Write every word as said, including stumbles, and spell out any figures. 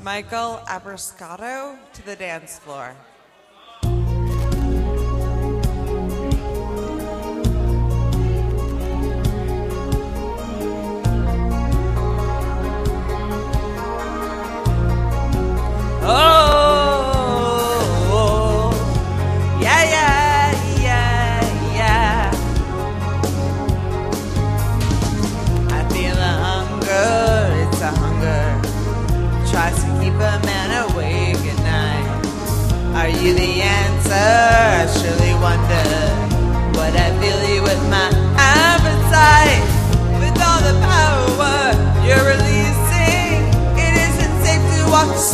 Michael Abrascato to the dance floor. Oh, yeah, yeah, yeah, yeah. I feel a hunger, it's a hunger. Tries to keep a man awake at night. Are you the answer? I surely wonder. What I feel you with my appetite. With all the power you're releasing, it isn't safe to walk